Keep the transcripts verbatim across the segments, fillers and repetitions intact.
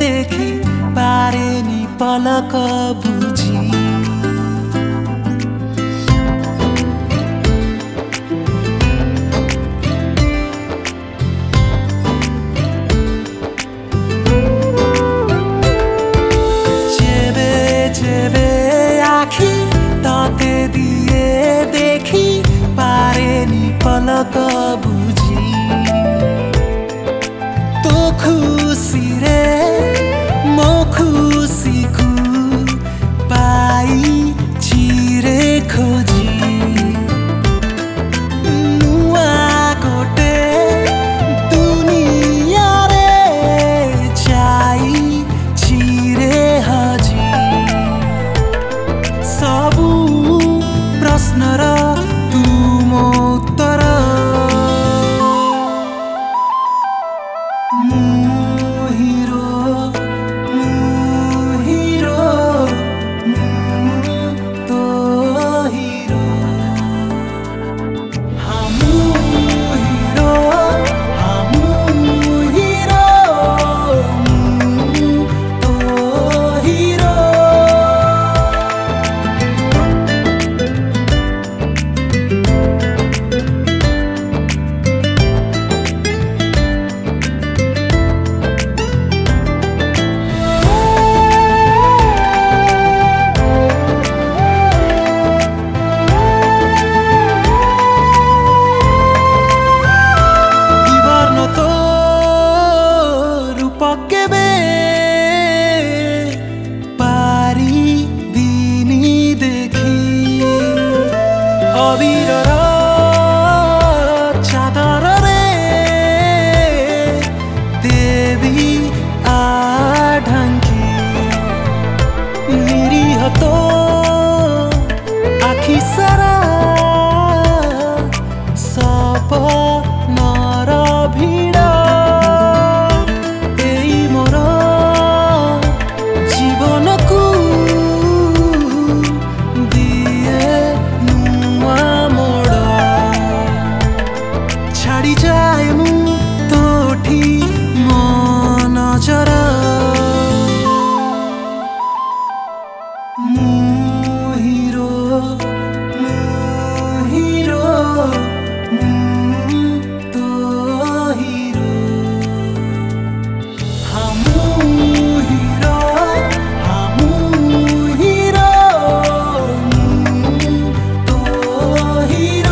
देखी पारेनी पलक बुझी पलक बुझी तो खुशी रे मो खुशी को पाई चिरे खोजी नुआ गोटे दुनिया रे जाई चिरे हजी सबू प्रश्नर चादर रे देवी आढंकी निरीह तो आखि सारा सपनर भिड़ एई मोर जीवन को दिए नुआ मोड़ छाड़ी जाए मु तोठी मो नजर मु हीरो मु हीरो मु तो हीरो हमू हीरो हमू हीरो मु तो हीरो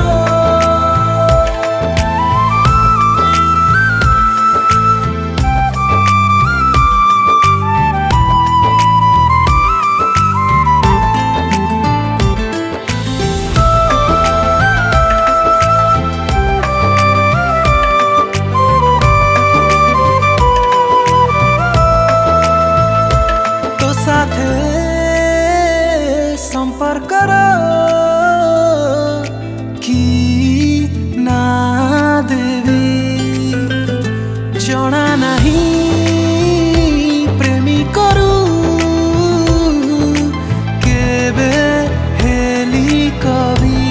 संपर्क कि ना देवी जना नहीं प्रेमी करू केबे हेली कवि